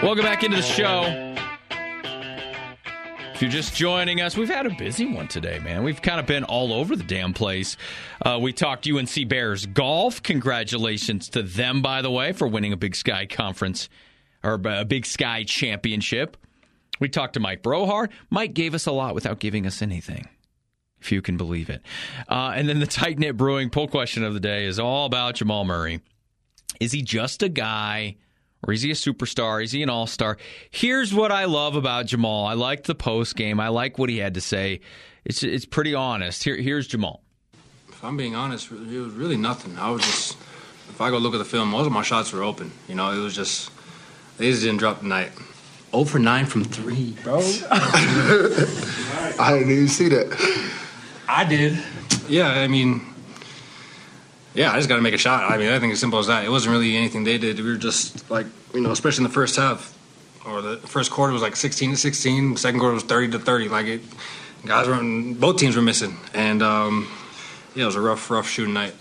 Welcome back into the show. If you're just joining us, we've had a busy one today, man. We've kind of been all over the damn place. We talked UNC Bears golf. Congratulations to them, by the way, for winning a Big Sky Conference or a Big Sky Championship. We talked to Mike Brohard. Mike gave us a lot without giving us anything, if you can believe it. And then the Tight Knit Brewing poll question of the day is all about Jamal Murray. Is he just a guy, or is he a superstar? Is he an all-star? Here's what I love about Jamal. I liked the post game. I like what he had to say. It's pretty honest. Here's Jamal. If I'm being honest, it was really nothing. If I go look at the film, most of my shots were open. You know, it was just, they just didn't drop tonight. 0 for 9 from 3, bro. I didn't even see that. I did. Yeah, I just got to make a shot. I think it's as simple as that. It wasn't really anything they did. We were just like, especially in the first half, or the first quarter was like 16-16. The second quarter was 30-30. Both teams were missing. And, it was a rough shooting night.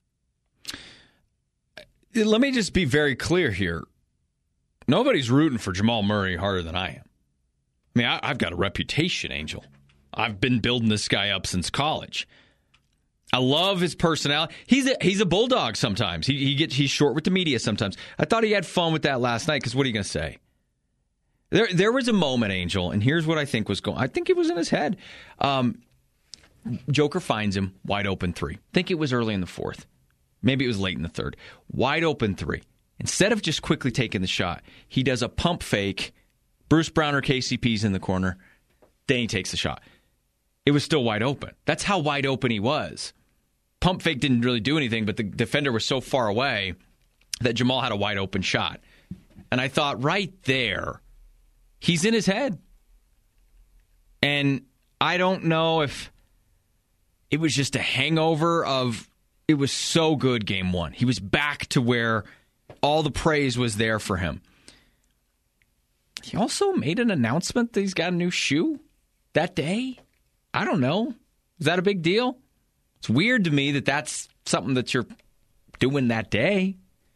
Let me just be very clear here. Nobody's rooting for Jamal Murray harder than I am. I've got a reputation, Angel. I've been building this guy up since college. I love his personality. He's a bulldog sometimes. He's short with the media sometimes. I thought he had fun with that last night because what are you going to say? There was a moment, Angel, and here's what I think was going. I think it was in his head. Joker finds him, wide open three. I think it was early in the fourth. Maybe it was late in the third. Wide open three. Instead of just quickly taking the shot, he does a pump fake. Bruce Brown or KCP's in the corner. Then he takes the shot. It was still wide open. That's how wide open he was. Pump fake didn't really do anything, but the defender was so far away that Jamal had a wide open shot. And I thought right there, he's in his head. And I don't know if it was just a hangover of it was so good game one. He was back to where all the praise was there for him. He also made an announcement that he's got a new shoe that day. I don't know. Is that a big deal? It's weird to me that that's something that you're doing that day.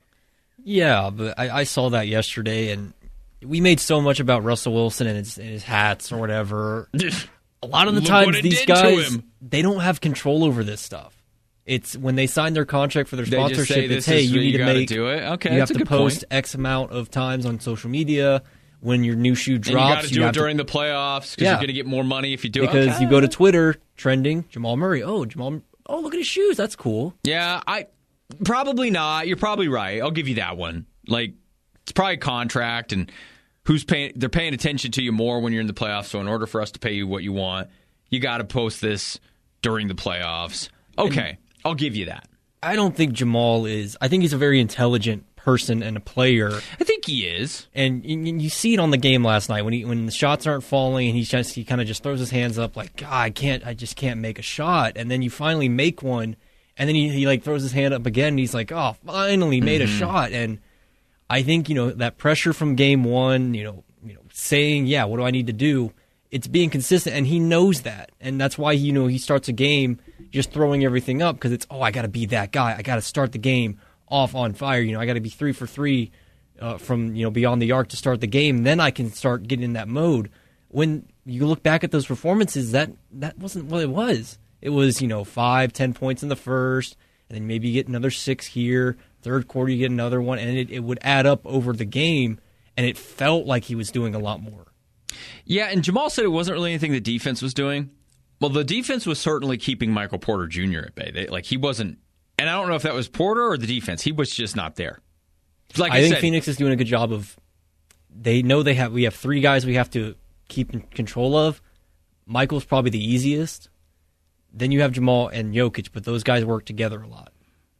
Yeah, but I saw that yesterday, and we made so much about Russell Wilson and his hats or whatever. A lot of the times, these guys, they don't have control over this stuff. It's when they sign their contract for their sponsorship, it's, hey, you need to make, do it. Okay, you have to post X amount of times on social media. When your new shoe drops, and you got to do it during the playoffs because you're going to get more money if you do it. Because you go to Twitter, trending, Jamal Murray. Oh, look at his shoes. That's cool. Yeah, probably not. You're probably right. I'll give you that one. It's probably a contract, and who's paying? They're paying attention to you more when you're in the playoffs. So in order for us to pay you what you want, you got to post this during the playoffs. Okay, I'll give you that. I don't think Jamal is. I think he's a very intelligent person and a player. I think he is, and you see it on the game last night when the shots aren't falling, and he kind of just throws his hands up like, God, I just can't make a shot, and then you finally make one, and then he like throws his hand up again, and he's like, oh, finally made a shot, and I think that pressure from game one, saying, yeah, what do I need to do? It's being consistent, and he knows that, and that's why he starts a game just throwing everything up because it's I got to be that guy, I got to start the game off on fire. I got to be 3 for 3 from beyond the arc to start the game. Then I can start getting in that mode. When you look back at those performances, that wasn't what it was. It was 5-10 points in the first, and then maybe you get another 6 here. Third quarter you get another one, and it would add up over the game. And it felt like he was doing a lot more. Yeah, and Jamal said it wasn't really anything the defense was doing. Well, the defense was certainly keeping Michael Porter Jr. at bay. He wasn't. And I don't know if that was Porter or the defense. He was just not there. I think Phoenix is doing a good job of. They know we have 3 guys we have to keep in control of. Michael's probably the easiest. Then you have Jamal and Jokic, but those guys work together a lot.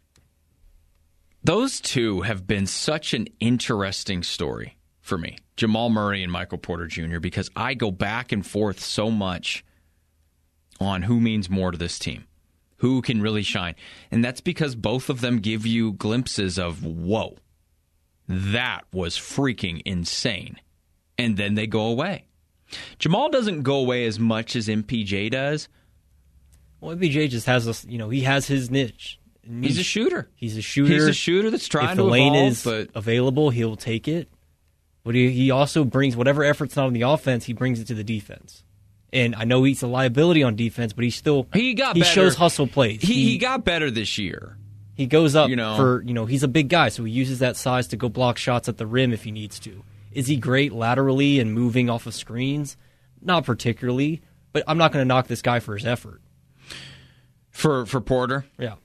Those two have been such an interesting story for me, Jamal Murray and Michael Porter Jr., because I go back and forth so much on who means more to this team. Who can really shine? And that's because both of them give you glimpses of, whoa, that was freaking insane. And then they go away. Jamal doesn't go away as much as MPJ does. Well, MPJ just has he has his niche. He's a shooter. He's a shooter. He's a shooter that's trying to evolve. If the lane is but available, he'll take it. but he also brings whatever effort's not on the offense, he brings it to the defense. And I know he's a liability on defense, but he shows hustle plays. He got better this year. He goes up he's a big guy, so he uses that size to go block shots at the rim if he needs to. Is he great laterally and moving off of screens? Not particularly, but I'm not going to knock this guy for his effort. For Porter? Yeah.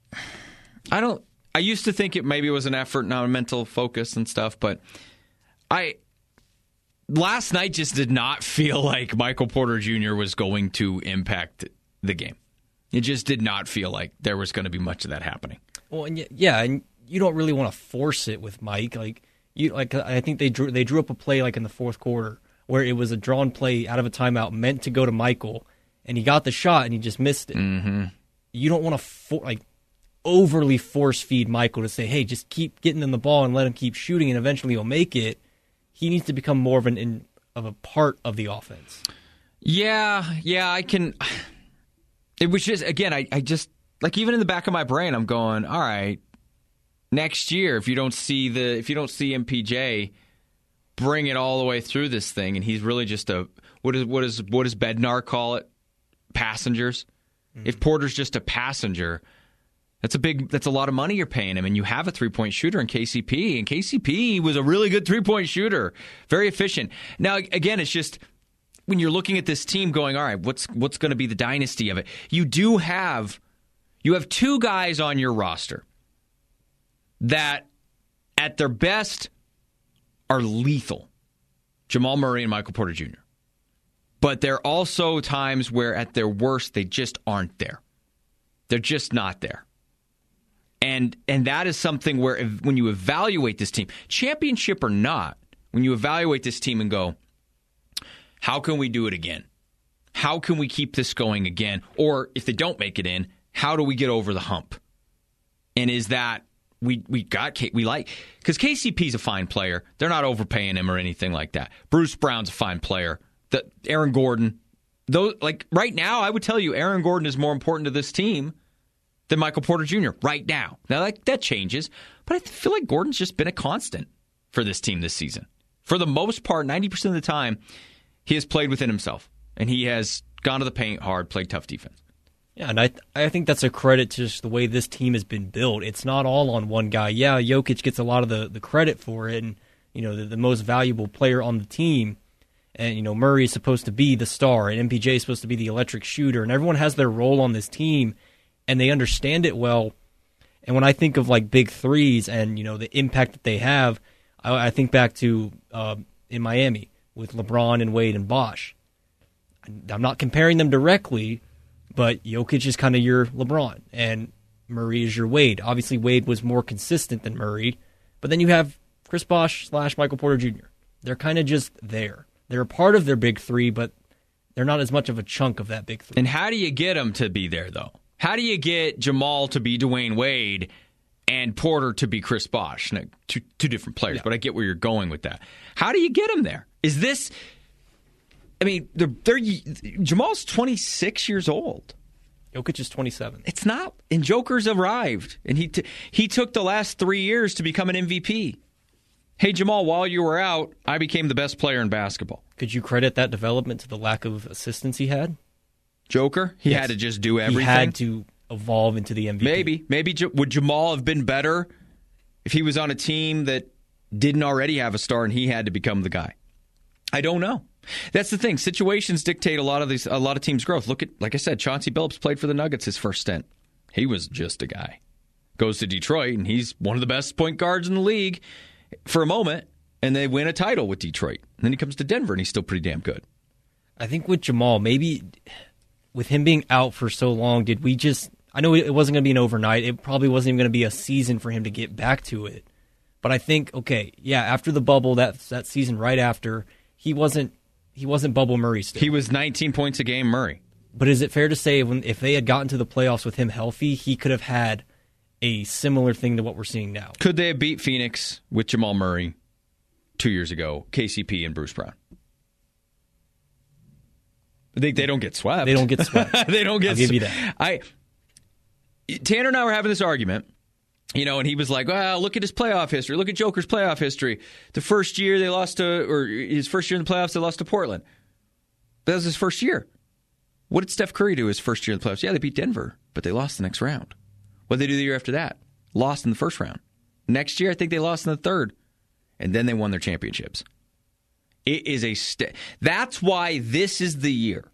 I used to think it maybe was an effort, not a mental focus and stuff, but last night just did not feel like Michael Porter Jr. was going to impact the game. It just did not feel like there was going to be much of that happening. Well, and and you don't really want to force it with Mike. I think they drew up a play like in the fourth quarter where it was a drawn play out of a timeout meant to go to Michael, and he got the shot and he just missed it. Mm-hmm. You don't want to overly force feed Michael to say, hey, just keep getting them the ball and let him keep shooting, and eventually he'll make it. He needs to become more of a part of the offense. Yeah, I can. It was just, again, I just, like, even in the back of my brain, I'm going, all right, next year, if you don't see MPJ bring it all the way through this thing, and he's really just what does Bednar call it? Passengers. Mm-hmm. If Porter's just a passenger, that's a lot of money you're paying him, and you have a 3-point shooter in KCP, and KCP was a really good 3-point shooter, very efficient. Now, again, it's just when you're looking at this team going, all right, what's going to be the dynasty of it? You have two guys on your roster that at their best are lethal, Jamal Murray and Michael Porter Jr. But there are also times where at their worst they just aren't there. They're just not there. And that is something where when you evaluate this team, championship or not, when you evaluate this team and go, how can we do it again? How can we keep this going again? Or if they don't make it in, how do we get over the hump? And is that we like, because KCP's a fine player. They're not overpaying him or anything like that. Bruce Brown's a fine player. Aaron Gordon, right now, I would tell you Aaron Gordon is more important to this team than Michael Porter Jr. right now. Now, that changes, but I feel like Gordon's just been a constant for this team this season. For the most part, 90% of the time, he has played within himself, and he has gone to the paint hard, played tough defense. Yeah, and I think that's a credit to just the way this team has been built. It's not all on one guy. Yeah, Jokic gets a lot of the credit for it, and the most valuable player on the team. And Murray is supposed to be the star, and MPJ is supposed to be the electric shooter, and everyone has their role on this team, and they understand it well. And when I think of like big threes and the impact that they have, I think back to in Miami with LeBron and Wade and Bosh. I'm not comparing them directly, but Jokic is kind of your LeBron, and Murray is your Wade. Obviously, Wade was more consistent than Murray, but then you have Chris Bosh / Michael Porter Jr. They're kind of just there. They're a part of their big three, but they're not as much of a chunk of that big three. And how do you get them to be there, though? How do you get Jamal to be Dwayne Wade and Porter to be Chris Bosh? Now, two different players, but I get where you're going with that. How do you get them there? Is this... I mean, Jamal's 26 years old. Jokic is 27. It's not... And Joker's arrived, and he took the last 3 years to become an MVP. Hey, Jamal, while you were out, I became the best player in basketball. Could you credit that development to the lack of assistance he had? Joker? He had to just do everything? He had to evolve into the MVP. Maybe would Jamal have been better if he was on a team that didn't already have a star and he had to become the guy? I don't know. That's the thing. Situations dictate a lot of teams' growth. Look at, like I said, Chauncey Billups played for the Nuggets his first stint. He was just a guy. Goes to Detroit, and he's one of the best point guards in the league for a moment, and they win a title with Detroit. And then he comes to Denver, and he's still pretty damn good. I think with Jamal, maybe with him being out for so long, did we just... I know it wasn't going to be an overnight. It probably wasn't even going to be a season for him to get back to it. But I think, okay, yeah, after the bubble, that season right after, he wasn't Bubble Murray still. He was 19 points a game Murray. But is it fair to say if they had gotten to the playoffs with him healthy, he could have had a similar thing to what we're seeing now? Could they have beat Phoenix with Jamal Murray 2 years ago, KCP and Bruce Brown? They don't get swept. They don't get swept. They don't get I'll give you that. Tanner and I were having this argument And he was like, well, look at his playoff history. Look at Joker's playoff history. The first year they lost his first year in the playoffs, they lost to Portland. That was his first year. What did Steph Curry do his first year in the playoffs? Yeah, they beat Denver, but they lost the next round. What did they do the year after that? Lost in the first round. Next year, I think they lost in the third. And then they won their championships. It is that's why this is the year.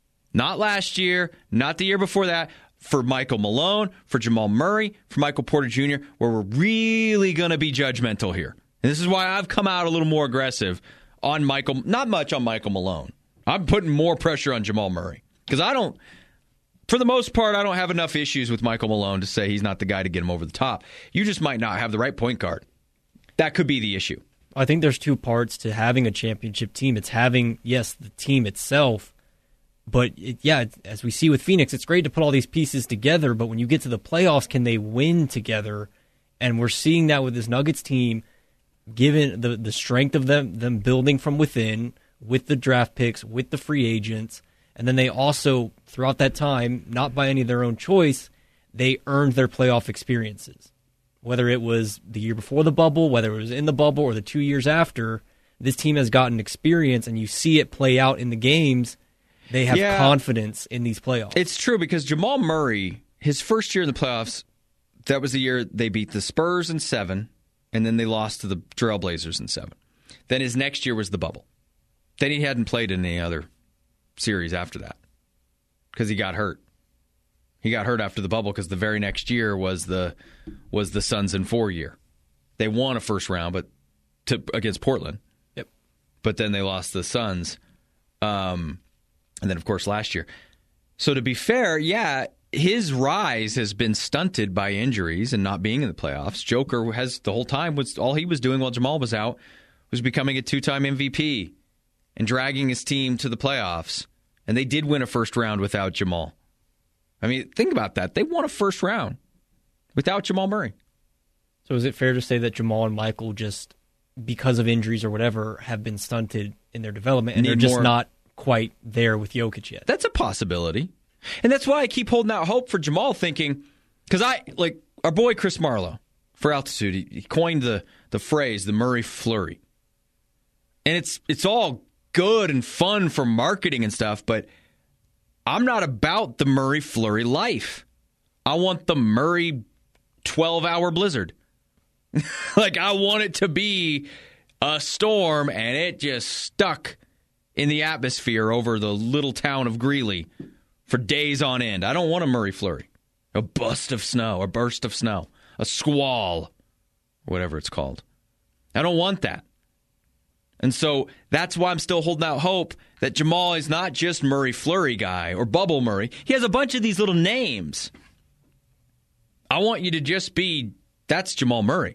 Not last year, not the year before that, for Michael Malone, for Jamal Murray, for Michael Porter Jr., where we're really going to be judgmental here. And this is why I've come out a little more aggressive on Michael, not much on Michael Malone. I'm putting more pressure on Jamal Murray. Because for the most part, I don't have enough issues with Michael Malone to say he's not the guy to get him over the top. You just might not have the right point guard. That could be the issue. I think there's two parts to having a championship team. It's having, yes, the team itself, but as we see with Phoenix, it's great to put all these pieces together, but when you get to the playoffs, can they win together? And we're seeing that with this Nuggets team, given the strength of them building from within, with the draft picks, with the free agents, and then they also, throughout that time, not by any of their own choice, they earned their playoff experiences. Whether it was the year before the bubble, whether it was in the bubble, or the 2 years after, this team has gotten experience, and you see it play out in the games. They have confidence in these playoffs. It's true, because Jamal Murray, his first year in the playoffs, that was the year they beat the Spurs in 7, and then they lost to the Trailblazers in 7. Then his next year was the bubble. Then he hadn't played in any other series after that because he got hurt. He got hurt after the bubble because the very next year was the Suns in 4 year. They won a first round, against Portland. Yep. But then they lost the Suns, and then of course last year. So to be fair, his rise has been stunted by injuries and not being in the playoffs. Joker has the whole time all he was doing while Jamal was out was becoming a 2-time MVP and dragging his team to the playoffs. And they did win a first round without Jamal. I mean, think about that. They won a first round without Jamal Murray. So is it fair to say that Jamal and Michael, just because of injuries or whatever, have been stunted in their development and they're just not quite there with Jokic yet? That's a possibility. And that's why I keep holding out hope for Jamal, thinking, because our boy Chris Marlowe for Altitude, he coined the phrase, the Murray Flurry. And it's all good and fun for marketing and stuff, but I'm not about the Murray Flurry life. I want the Murray 12-hour blizzard. I want it to be a storm, and it just stuck in the atmosphere over the little town of Greeley for days on end. I don't want a Murray Flurry, a burst of snow, a squall, whatever it's called. I don't want that. And so that's why I'm still holding out hope that Jamal is not just Murray Flurry guy or Bubble Murray. He has a bunch of these little names. I want you to just be, that's Jamal Murray.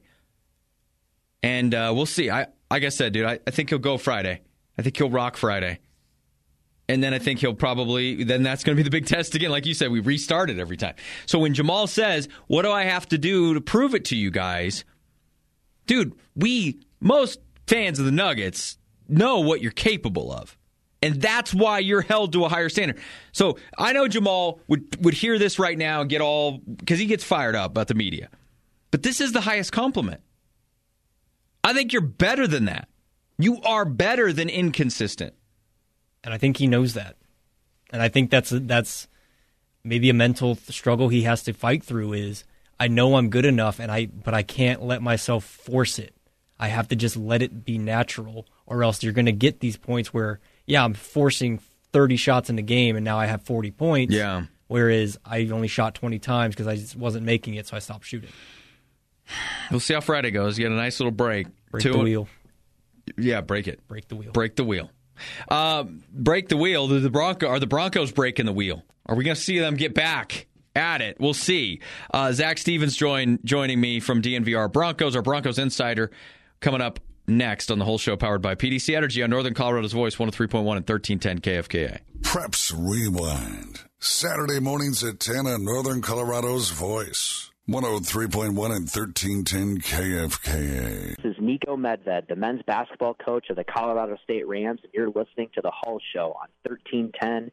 And we'll see. Like I said, dude, I think he'll go Friday. I think he'll rock Friday. And then I think then that's going to be the big test again. Like you said, we restart it every time. So when Jamal says, what do I have to do to prove it to you guys? Dude, most fans of the Nuggets know what you're capable of. And that's why you're held to a higher standard. So I know Jamal would hear this right now and get all, because he gets fired up about the media. But this is the highest compliment. I think you're better than that. You are better than inconsistent. And I think he knows that. And I think that's maybe a mental struggle he has to fight through is, I know I'm good enough, but I can't let myself force it. I have to just let it be natural, or else you're going to get these points where, I'm forcing 30 shots in the game, and now I have 40 points. Yeah. Whereas I only shot 20 times because I just wasn't making it, so I stopped shooting. We'll see how Friday goes. You get a nice little break. Break the wheel. Yeah, break it. Break the wheel. Break the wheel. Break the wheel. Are the Broncos breaking the wheel? Are we going to see them get back at it? We'll see. Zach Stevens joining me from DNVR Broncos, our Broncos insider, coming up next on the whole show, powered by PDC Energy on Northern Colorado's Voice, 103.1 and 1310 KFKA. Preps Rewind. Saturday mornings at 10 on Northern Colorado's Voice, 103.1 and 1310 KFKA. This is Nico Medved, the men's basketball coach of the Colorado State Rams, and you're listening to the Hull Show on 1310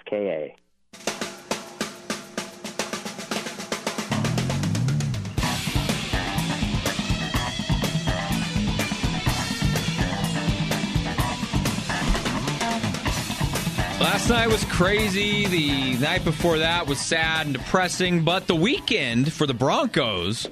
KFKA. Last night was crazy. The night before that was sad and depressing. But the weekend for the Broncos,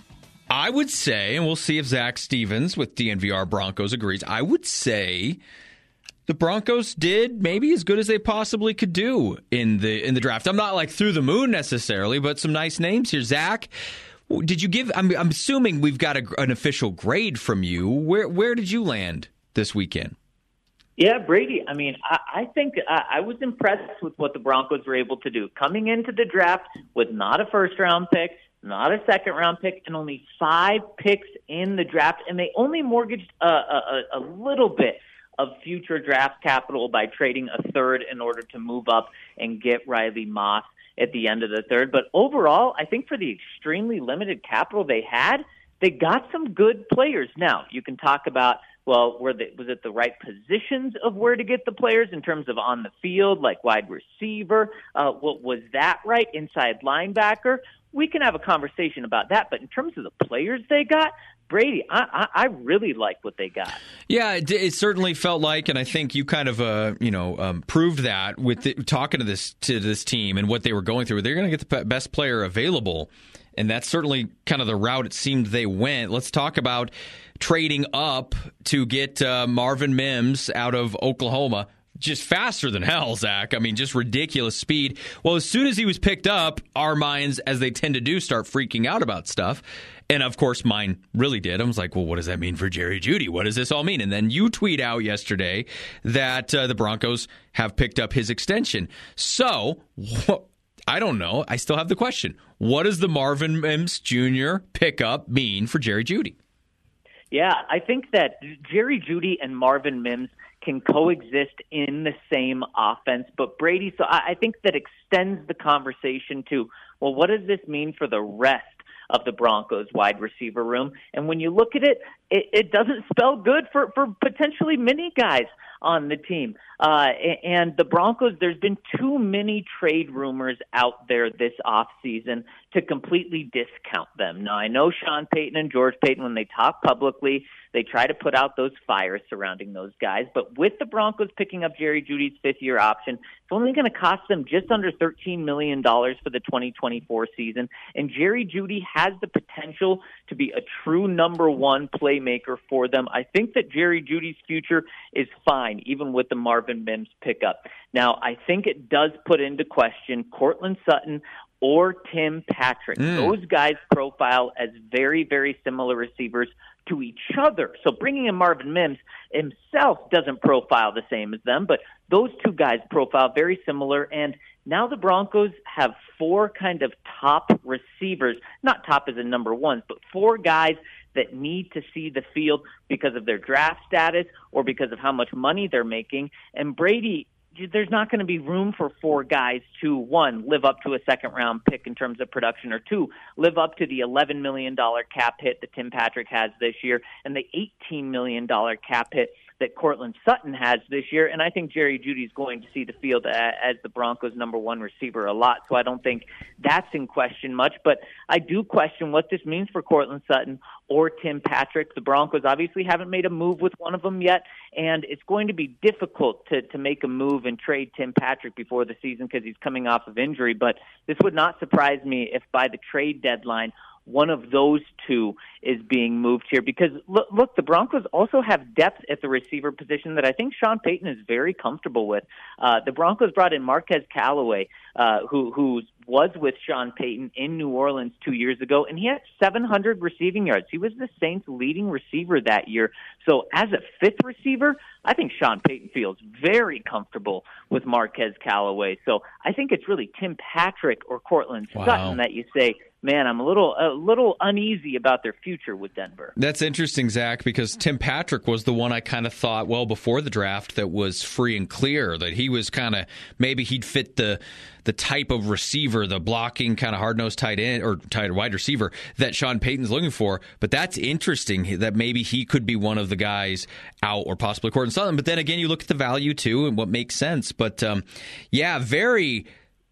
I would say, and we'll see if Zach Stevens with DNVR Broncos agrees, I would say the Broncos did maybe as good as they possibly could do in the draft. I'm not like through the moon necessarily, but some nice names here. Zach, did you give? I'm assuming we've got an official grade from you. Where did you land this weekend? Yeah, Brady, I mean, I think I was impressed with what the Broncos were able to do. Coming into the draft with not a first-round pick, not a second-round pick, and only 5 picks in the draft, and they only mortgaged a little bit of future draft capital by trading a third in order to move up and get Riley Moss at the end of the third. But overall, I think for the extremely limited capital they had, they got some good players. Now, you can talk about, well, was it the right positions of where to get the players in terms of on the field, like wide receiver? Was that right? Inside linebacker? We can have a conversation about that. But in terms of the players they got, Brady, I really like what they got. Yeah, it certainly felt like, and I think you kind of proved that with talking to this team and what they were going through. They're going to get the best player available, and that's certainly kind of the route it seemed they went. Let's talk about trading up to get Marvin Mims out of Oklahoma. Just faster than hell, Zach. I mean, just ridiculous speed. Well, as soon as he was picked up, our minds, as they tend to do, start freaking out about stuff. And, of course, mine really did. I was like, well, what does that mean for Jerry Jeudy? What does this all mean? And then you tweet out yesterday that the Broncos have picked up his extension. So, I don't know. I still have the question. What does the Marvin Mims Jr. pickup mean for Jerry Jeudy? Yeah, I think that Jerry Jeudy and Marvin Mims can coexist in the same offense. But Brady, so I think that extends the conversation to, well, what does this mean for the rest of the Broncos wide receiver room? And when you look at it, it doesn't spell good for potentially many guys on the team. And the Broncos, there's been too many trade rumors out there this offseason to completely discount them. Now, I know Sean Payton and George Payton, when they talk publicly, they try to put out those fires surrounding those guys. But with the Broncos picking up Jerry Jeudy's 5th-year option, it's only going to cost them just under $13 million for the 2024 season. And Jerry Jeudy has the potential to be a true number one playmaker for them. I think that Jerry Jeudy's future is fine, even with the Marvin Mims pickup. Now, I think it does put into question Courtland Sutton or Tim Patrick. Those guys profile as very, very similar receivers to each other. So bringing in Marvin Mims himself doesn't profile the same as them, but those two guys profile very similar. And now the Broncos have 4 kind of top receivers, not top as in number ones, but 4 guys that need to see the field because of their draft status or because of how much money they're making. And Brady, there's not going to be room for 4 guys to, 1, live up to a second-round pick in terms of production, or 2, live up to the $11 million cap hit that Tim Patrick has this year and the $18 million cap hit that Courtland Sutton has this year. And I think Jerry Jeudy's going to see the field as the Broncos' number one receiver a lot, so I don't think that's in question much. But I do question what this means for Courtland Sutton or Tim Patrick. The Broncos obviously haven't made a move with one of them yet, and it's going to be difficult to make a move and trade Tim Patrick before the season because he's coming off of injury. But this would not surprise me if by the trade deadline, one of those two is being moved here, because look, the Broncos also have depth at the receiver position that I think Sean Payton is very comfortable with. The Broncos brought in Marquez Callaway, who was with Sean Payton in New Orleans 2 years ago, and he had 700 receiving yards. He was the Saints' leading receiver that year. So as a 5th receiver, I think Sean Payton feels very comfortable with Marquez Callaway. So I think it's really Tim Patrick or Courtland Sutton that you say, man, I'm a little uneasy about their future with Denver. That's interesting, Zach, because Tim Patrick was the one I kind of thought, well, before the draft, that was free and clear, that he was kind of, maybe he'd fit the type of receiver, the blocking kind of hard-nosed tight end or tight wide receiver that Sean Payton's looking for. But that's interesting that maybe he could be one of the guys out, or possibly Courtland Sutton. But then again, you look at the value too and what makes sense. But yeah, very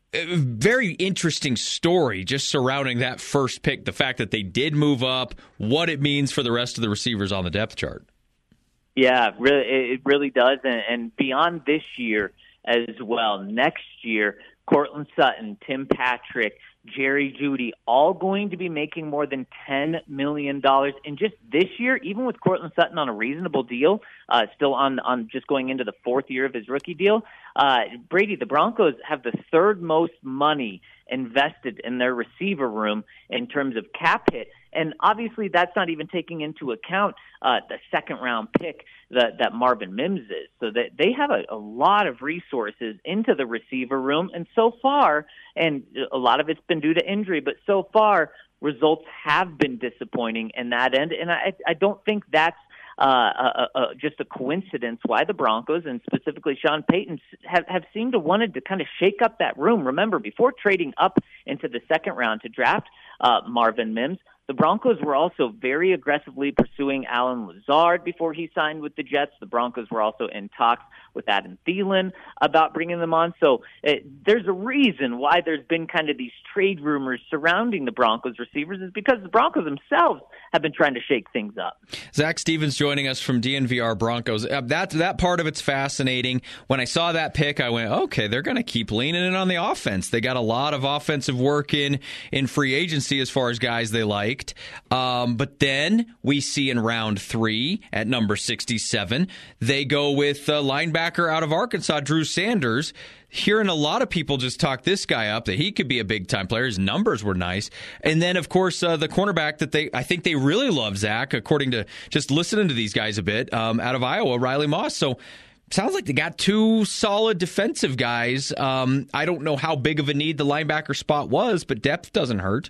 interesting story just surrounding that first pick, the fact that they did move up, what it means for the rest of the receivers on the depth chart. Yeah, really, it really does. And beyond this year, as well. Next year, Cortland Sutton, Tim Patrick, Jerry Jeudy, all going to be making more than $10 million. And just this year, even with Cortland Sutton on a reasonable deal, still on just going into the fourth year of his rookie deal, Brady, the Broncos have the third most money invested in their receiver room in terms of cap hit. And obviously that's not even taking into account the second-round pick that Marvin Mims is. So that they have a lot of resources into the receiver room. And so far, and a lot of it's been due to injury, but so far results have been disappointing in that end. And I don't think that's just a coincidence why the Broncos and specifically Sean Payton have seemed to wanted to kind of shake up that room. Remember, before trading up into the second round to draft Marvin Mims, the Broncos were also very aggressively pursuing Allen Lazard before he signed with the Jets. The Broncos were also in talks with Adam Thielen about bringing them on. So there's a reason why there's been kind of these trade rumors surrounding the Broncos receivers, is because the Broncos themselves have been trying to shake things up. Zach Stevens joining us from DNVR Broncos. That part of it's fascinating. When I saw that pick, I went, okay, they're going to keep leaning in on the offense. They got a lot of offensive work in free agency as far as guys they liked. But then we see in round 3 at number 67, they go with linebacker out of Arkansas, Drew Sanders. Hearing a lot of people just talk this guy up, that he could be a big-time player. His numbers were nice. And then, of course, the cornerback that I think they really love, Zach, according to just listening to these guys a bit, out of Iowa, Riley Moss. So sounds like they got 2 solid defensive guys. I don't know how big of a need the linebacker spot was, but depth doesn't hurt.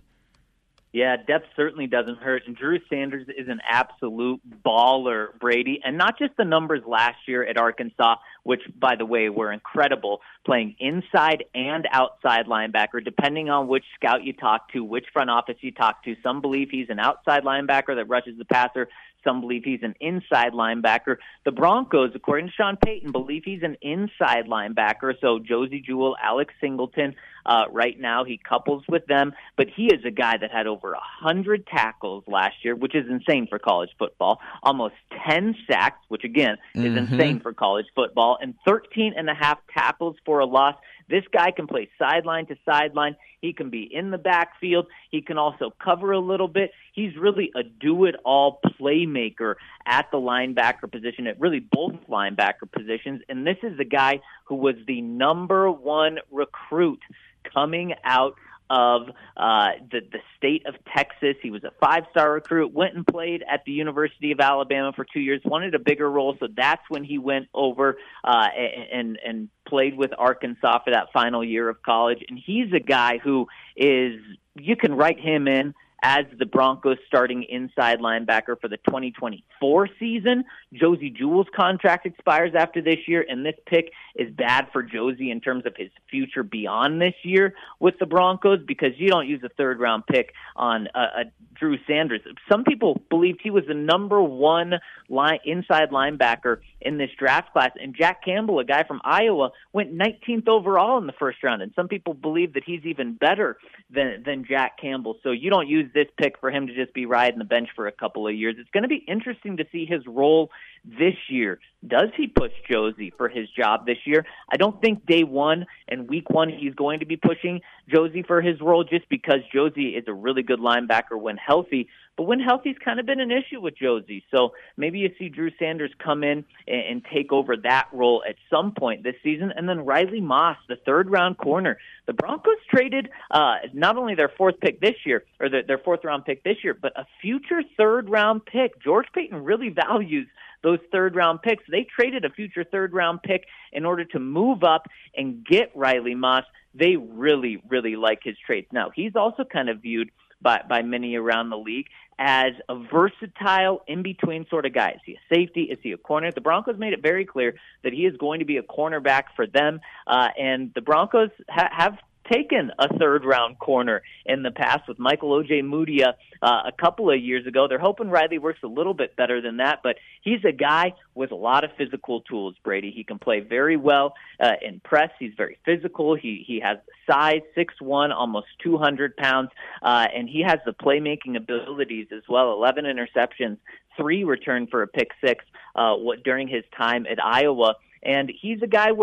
Yeah, depth certainly doesn't hurt. And Drew Sanders is an absolute baller, Brady. And not just the numbers last year at Arkansas, which, by the way, were incredible, playing inside and outside linebacker, depending on which scout you talk to, which front office you talk to. Some believe he's an outside linebacker that rushes the passer. Some believe he's an inside linebacker. The Broncos, according to Sean Payton, believe he's an inside linebacker. So Josie Jewell, Alex Singleton, right now he couples with them. But he is a guy that had over 100 tackles last year, which is insane for college football. Almost 10 sacks, which again is insane for college football, and 13.5 tackles for a loss. This guy can play sideline to sideline. He can be in the backfield. He can also cover a little bit. He's really a do-it-all playmaker at the linebacker position, at really both linebacker positions. And this is the guy who was the number 1 recruit coming out of the state of Texas. He was a 5-star recruit, went and played at the University of Alabama for 2 years, wanted a bigger role, so that's when he went over and played with Arkansas for that final year of college. And he's a guy who is, you can write him in as the Broncos starting inside linebacker for the 2024 season. Josie Jewell's contract expires after this year, and this pick is bad for Josie in terms of his future beyond this year with the Broncos, because you don't use a third-round pick on Drew Sanders. Some people believed he was the number 1 inside linebacker in this draft class, and Jack Campbell, a guy from Iowa, went 19th overall in the first round, and some people believe that he's even better than Jack Campbell. So you don't use this pick for him to just be riding the bench for a couple of years. It's going to be interesting to see his role this year. Does he push Josie for his job this year? I don't think day 1 and week 1 he's going to be pushing Josie for his role, just because Josie is a really good linebacker when healthy. But when healthy's kind of been an issue with Josie. So maybe you see Drew Sanders come in and take over that role at some point this season. And then Riley Moss, the 3rd-round corner. The Broncos traded not only their 4th pick this year, or their 4th-round pick this year, but a future 3rd-round pick. George Paton really values those 3rd-round picks. They traded a future 3rd-round pick in order to move up and get Riley Moss. They really, really like his traits. Now, he's also kind of viewed by many around the league as a versatile in-between sort of guy. Is he a safety? Is he a corner? The Broncos made it very clear that he is going to be a cornerback for them, and the Broncos have taken a 3rd-round corner in the past with Michael O.J. a couple of years ago. They're hoping Riley works a little bit better than that, but he's a guy with a lot of physical tools, Brady. He can play very well in press. He's very physical. He has size, 6'1", almost 200 pounds, and he has the playmaking abilities as well. 11 interceptions, 3 returned for a pick 6 during his time at Iowa. And he's a guy where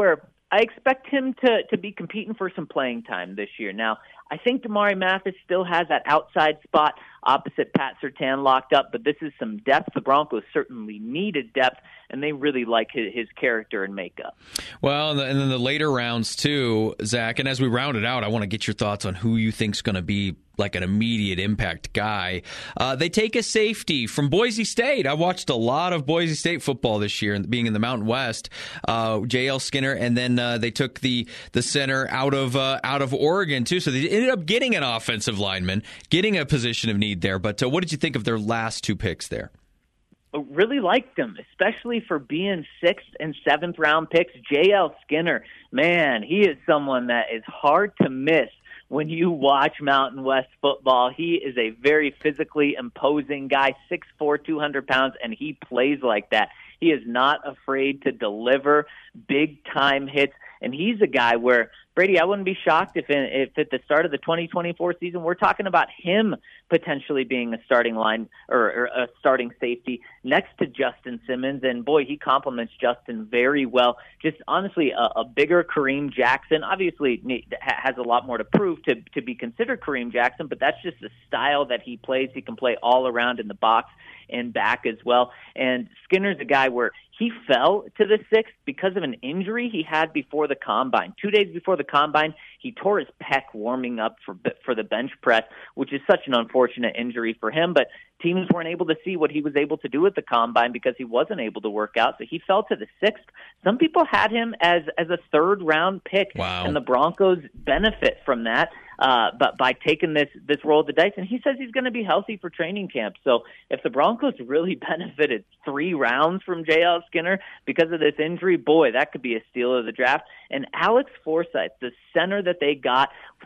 I expect him to be competing for some playing time this year. Now, I think Damari Mathis still has that outside spot opposite Pat Surtain locked up, but this is some depth. The Broncos certainly needed depth, and they really like his character and makeup. Well, and then the later rounds too, Zach, and as we round it out, I want to get your thoughts on who you think's going to be like an immediate impact guy. They take a safety from Boise State. I watched a lot of Boise State football this year, being in the Mountain West. J.L. Skinner, and then they took the center out of Oregon too. So they ended up getting an offensive lineman, getting a position of need there. But what did you think of their last two picks there? Really liked them, especially for being 6th and 7th round picks. J.L. Skinner, man, he is someone that is hard to miss when you watch Mountain West football. He is a very physically imposing guy, 6'4", 200 pounds, and he plays like that. He is not afraid to deliver big-time hits, and he's a guy where, Brady, I wouldn't be shocked if at the start of the 2024 season, we're talking about him potentially being a starting line or a starting safety next to Justin Simmons. And, boy, he complements Justin very well. Just honestly, a bigger Kareem Jackson. Obviously, has a lot more to prove to be considered Kareem Jackson, but that's just the style that he plays. He can play all around in the box and back as well. And Skinner's a guy where he fell to the 6th because of an injury he had before the combine. 2 days before the combine, he tore his pec warming up for the bench press, which is such an unfortunate injury for him. But teams weren't able to see what he was able to do at the combine because he wasn't able to work out. So he fell to the 6th. Some people had him as a 3rd round pick. Wow. And the Broncos benefit from that. But by taking this roll of the dice, and he says he's going to be healthy for training camp. So if the Broncos really benefited 3 rounds from J.L. Skinner because of this injury, boy, that could be a steal of the draft. And Alex Forsythe, the center that they got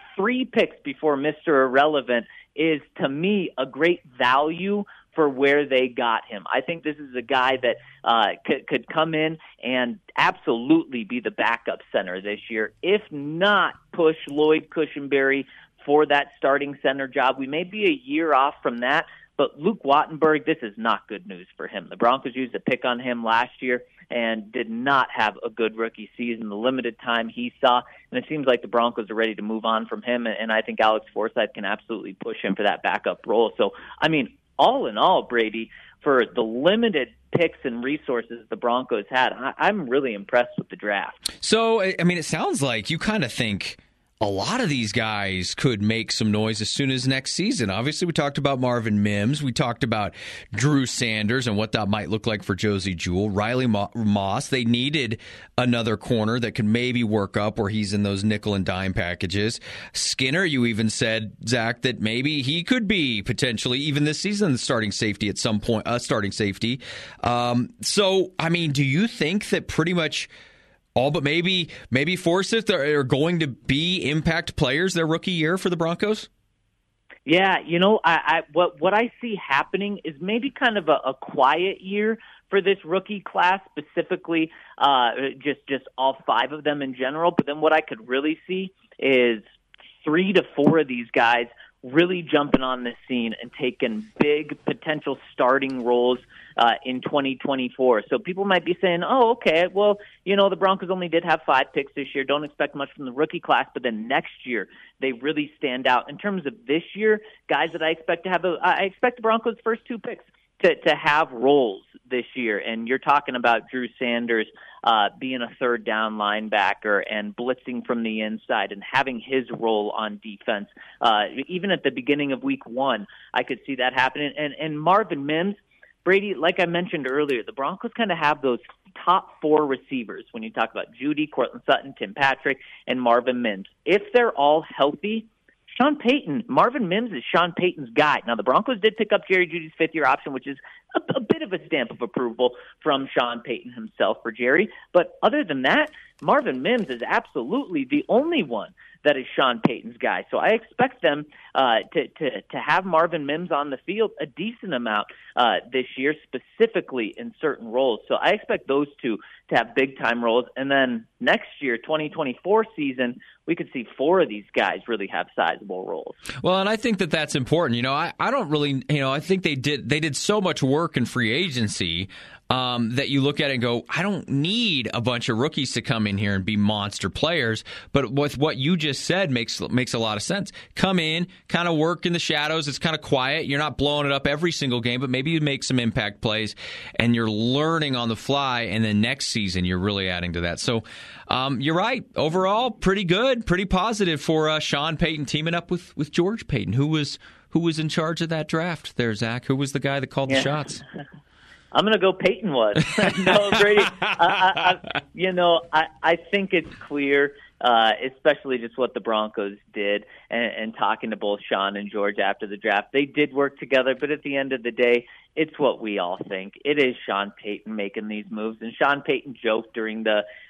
3 picks before Mr. Irrelevant, is to me a great value for where they got him. I think this is a guy that could come in and absolutely be the backup center this year, if not push Lloyd Cushenberry for that starting center job. We may be a year off from that, but Luke Wattenberg, this is not good news for him. The Broncos used a pick on him last year and did not have a good rookie season, the limited time he saw, and it seems like the Broncos are ready to move on from him, and I think Alex Forsythe can absolutely push him for that backup role. So, I mean, all in all, Brady, for the limited picks and resources the Broncos had, I'm really impressed with the draft. So, I mean, it sounds like you kind of think a lot of these guys could make some noise as soon as next season. Obviously, we talked about Marvin Mims. We talked about Drew Sanders and what that might look like for Josie Jewell. Riley Moss, they needed another corner that could maybe work up where he's in those nickel and dime packages. Skinner, you even said, Zach, that maybe he could be potentially, even this season, the starting safety at some point, starting safety. So, I mean, do you think that pretty much all but maybe Forsythe are going to be impact players their rookie year for the Broncos? Yeah, you know, what I see happening is maybe kind of a quiet year for this rookie class, specifically just all 5 of them in general. But then what I could really see is 3 to 4 of these guys really jumping on the scene and taking big potential starting roles in 2024. So people might be saying, oh, okay, well, you know, the Broncos only did have 5 picks this year. Don't expect much from the rookie class, but then next year they really stand out. In terms of this year, guys that I expect to have, I expect the Broncos' first 2 picks to have roles this year. And you're talking about Drew Sanders being a 3rd down linebacker and blitzing from the inside and having his role on defense. Even at the beginning of week 1, I could see that happening. And Marvin Mims, Brady, like I mentioned earlier, the Broncos kind of have those top 4 receivers when you talk about Judy, Courtland Sutton, Tim Patrick, and Marvin Mims. If they're all healthy, Sean Payton, Marvin Mims is Sean Payton's guy. Now, the Broncos did pick up Jerry Judy's 5th-year option, which is a bit of a stamp of approval from Sean Payton himself for Jerry. But other than that, Marvin Mims is absolutely the only one that is Sean Payton's guy. So I expect them to have Marvin Mims on the field a decent amount this year, specifically in certain roles. So I expect those 2 to have big-time roles. And then next year, 2024 season, we could see 4 of these guys really have sizable roles. Well, and I think that that's important. You know, I don't really, you know, I think they did so much work in free agency. that you look at it and go, I don't need a bunch of rookies to come in here and be monster players. But with what you just said makes a lot of sense. Come in, kind of work in the shadows. It's kind of quiet. You're not blowing it up every single game, but maybe you make some impact plays, and you're learning on the fly, and then next season you're really adding to that. So you're right. Overall, pretty good, pretty positive for Sean Payton teaming up with George Payton. Who was in charge of that draft there, Zach? Who was the guy that called the shots? I'm going to go Peyton was. No, Brady. I think it's clear, especially just what the Broncos did, and talking to both Sean and George after the draft. They did work together, but at the end of the day, it's what we all think. It is Sean Payton making these moves, and Sean Payton joked during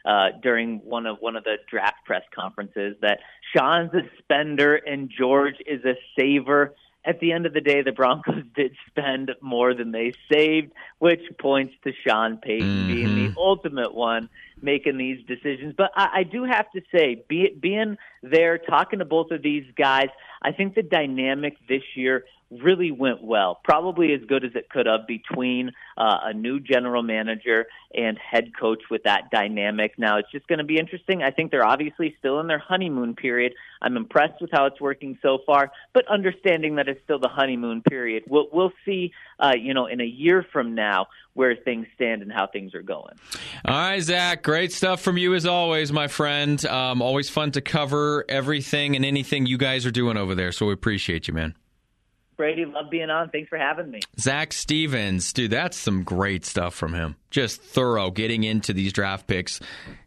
one of the draft press conferences that Sean's a spender and George is a saver. At the end of the day, the Broncos did spend more than they saved, which points to Sean Payton being the ultimate one making these decisions. But I do have to say, being there, talking to both of these guys, I think the dynamic this year really went well, probably as good as it could have between a new general manager and head coach with that dynamic. Now, it's just going to be interesting. I think they're obviously still in their honeymoon period. I'm impressed with how it's working so far, but understanding that it's still the honeymoon period. We'll see, in a year from now where things stand and how things are going. All right, Zach, great stuff from you as always, my friend. Always fun to cover everything and anything you guys are doing over there, so we appreciate you, man. Brady, love being on. Thanks for having me. Zach Stevens, dude, that's some great stuff from him. Just thorough getting into these draft picks.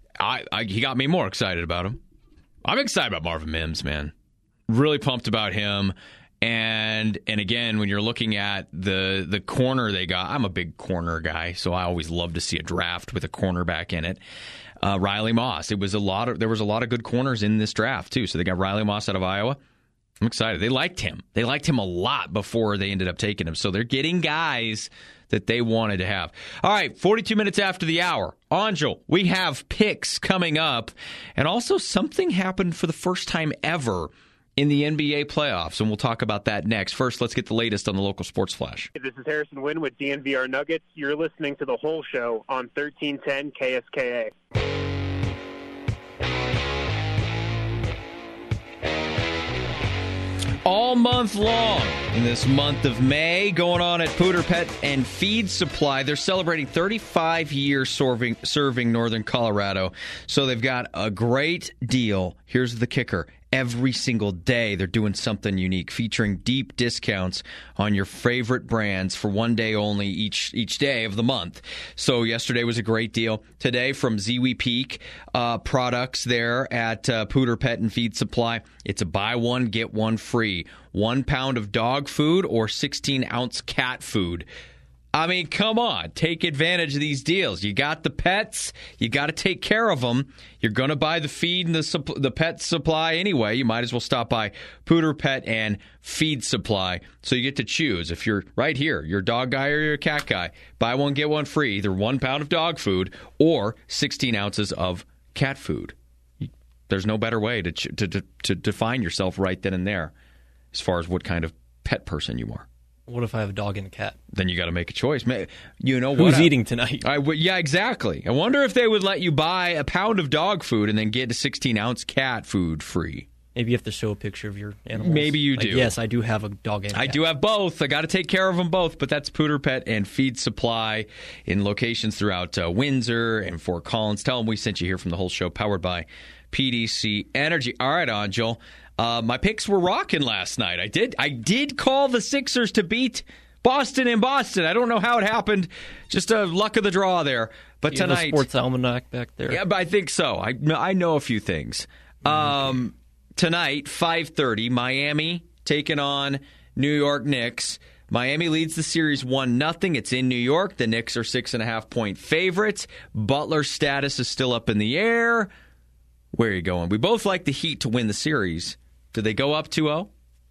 He got me more excited about him. I'm excited about Marvin Mims, man. Really pumped about him. And again, when you're looking at the corner they got, I'm a big corner guy, so I always love to see a draft with a cornerback in it. Riley Moss. There was a lot of good corners in this draft too. So they got Riley Moss out of Iowa. I'm excited. They liked him. They liked him a lot before they ended up taking him. So they're getting guys that they wanted to have. All right, 42 minutes after the hour. Angel, we have picks coming up. And also something happened for the first time ever in the NBA playoffs, and we'll talk about that next. First, let's get the latest on the local sports flash. This is Harrison Wynn with DNVR Nuggets. You're listening to The Whole Show on 1310 KSKA. All month long in this month of May, going on at Pooter Pet and Feed Supply. They're celebrating 35 years serving Northern Colorado. So they've got a great deal. Here's the kicker. Every single day, they're doing something unique, featuring deep discounts on your favorite brands for one day only each day of the month. So yesterday was a great deal. Today, from Ziwi Peak products there at Pooter Pet and Feed Supply, it's a buy one, get one free. 1 pound of dog food or 16-ounce cat food. I mean, come on. Take advantage of these deals. You got the pets. You got to take care of them. You're going to buy the feed and the pet supply anyway. You might as well stop by Pooter Pet and Feed Supply. So you get to choose. If you're right here, you're a dog guy or you're a cat guy, buy one, get one free. Either 1 pound of dog food or 16 ounces of cat food. There's no better way to define yourself right then and there as far as what kind of pet person you are. What if I have a dog and a cat? Then you got to make a choice. You know who's eating tonight? Yeah, exactly. I wonder if they would let you buy a pound of dog food and then get a 16-ounce cat food free. Maybe you have to show a picture of your animals. Maybe you do. Yes, I do have a dog and a cat. I do have both. I got to take care of them both. But that's Pooter Pet and Feed Supply in locations throughout Windsor and Fort Collins. Tell them we sent you here from the whole show, powered by PDC Energy. All right, Angel. My picks were rocking last night. I did call the Sixers to beat Boston in Boston. I don't know how it happened. Just a luck of the draw there. But you tonight, have a sports almanac back there. Yeah, but I think so. I know a few things. Okay. Tonight, 5:30, Miami taking on New York Knicks. Miami leads the series 1-0. It's in New York. The Knicks are 6.5-point favorites. Butler's status is still up in the air. Where are you going? We both like the Heat to win the series. Did they go up 2-0?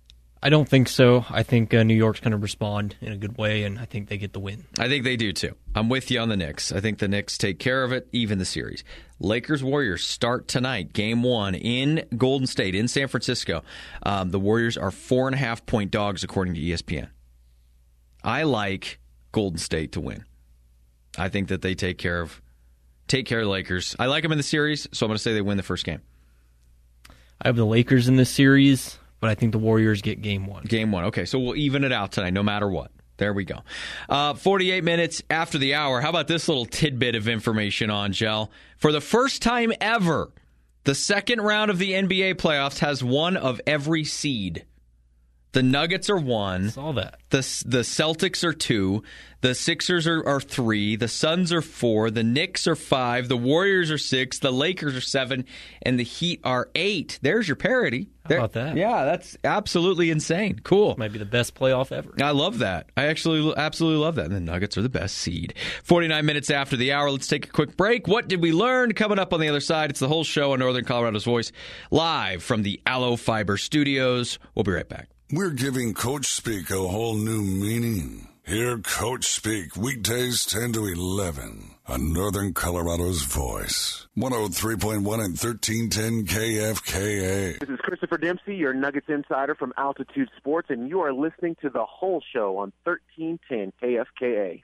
I don't think so. I think New York's going to respond in a good way, and I think they get the win. I think they do, too. I'm with you on the Knicks. I think the Knicks take care of it, even the series. Lakers-Warriors start tonight, Game 1 in Golden State, in San Francisco. The Warriors are 4.5-point dogs, according to ESPN. I like Golden State to win. I think that they take care of the Lakers. I like them in the series, so I'm going to say they win the first game. I have the Lakers in this series, but I think the Warriors get game one. Game one. Okay, so we'll even it out tonight, no matter what. There we go. 48 minutes after the hour. How about this little tidbit of information, Angel? For the first time ever, the second round of the NBA playoffs has one of every seed. The Nuggets are 1. Saw that. The Celtics are 2. The Sixers are 3. The Suns are 4. The Knicks are 5. The Warriors are 6. The Lakers are 7. And the Heat are 8. There's your parity. How about that? Yeah, that's absolutely insane. Cool. Might be the best playoff ever. I love that. I actually absolutely love that. And the Nuggets are the best seed. 49 minutes after the hour. Let's take a quick break. What did we learn? Coming up on the other side, it's the whole show on Northern Colorado's Voice, live from the Aloe Fiber Studios. We'll be right back. We're giving Coach Speak a whole new meaning. Hear Coach Speak weekdays 10 to 11 on Northern Colorado's Voice. 103.1 and 1310 KFKA. This is Christopher Dempsey, your Nuggets insider from Altitude Sports, and you are listening to The Whole Show on 1310 KFKA.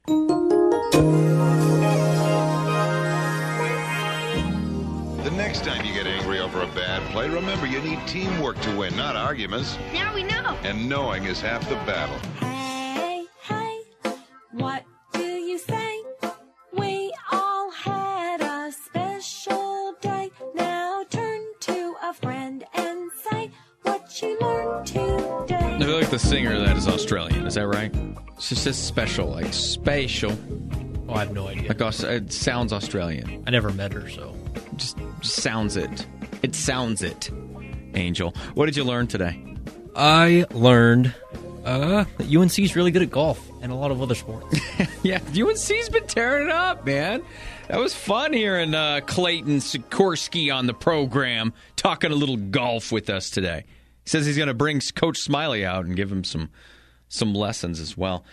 The next time you get angry over a bad play, remember you need teamwork to win, not arguments. Now we know. And knowing is half the battle. Hey, hey, what do you say? We all had a special day. Now turn to a friend and say what you learned today. I feel like the singer of that is Australian. Is that right? It's just special, like spatial. Oh, I have no idea. Like it sounds Australian. I never met her, so. Just sounds it. It sounds it. Angel, what did you learn today? I learned that UNC's really good at golf and a lot of other sports. Yeah, UNC's been tearing it up, man. That was fun hearing Clayton Sikorsky on the program talking a little golf with us today. He says he's going to bring Coach Smiley out and give him some lessons as well.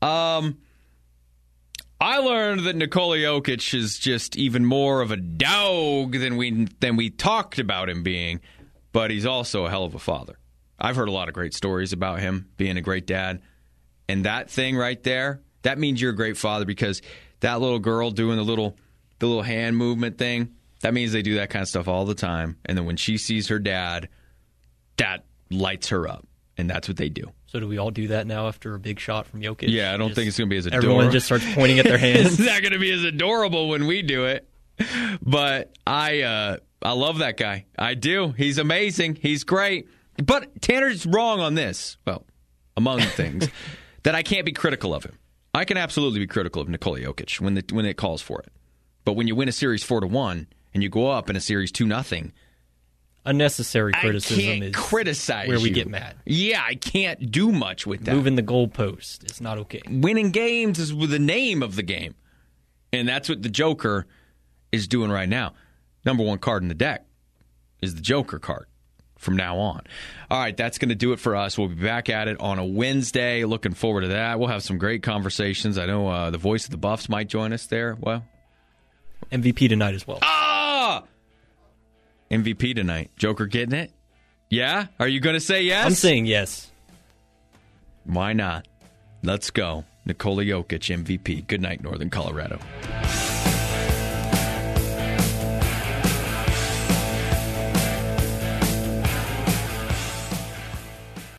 I learned that Nikola Jokic is just even more of a dog than we talked about him being, but he's also a hell of a father. I've heard a lot of great stories about him being a great dad, and that thing right there, that means you're a great father, because that little girl doing the little hand movement thing, that means they do that kind of stuff all the time, and then when she sees her dad, that lights her up, and that's what they do. So do we all do that now after a big shot from Jokic? Yeah, I don't think it's going to be as adorable. Everyone just starts pointing at their hands. It's not going to be as adorable when we do it. But I love that guy. I do. He's amazing. He's great. But Tanner's wrong on this. Well, among things, that I can't be critical of him. I can absolutely be critical of Nikola Jokic when it calls for it. But when you win a series 4-1 and you go up in a series 2-0, unnecessary criticism is criticize where we get mad. Yeah, I can't do much with that. Moving the goalpost is not okay. Winning games is the name of the game. And that's what the Joker is doing right now. Number one card in the deck is the Joker card from now on. All right, that's going to do it for us. We'll be back at it on a Wednesday. Looking forward to that. We'll have some great conversations. I know the voice of the Buffs might join us there. Well, MVP tonight as well. MVP tonight. Joker getting it? Yeah? Are you going to say yes? I'm saying yes. Why not? Let's go. Nikola Jokic, MVP. Good night, Northern Colorado.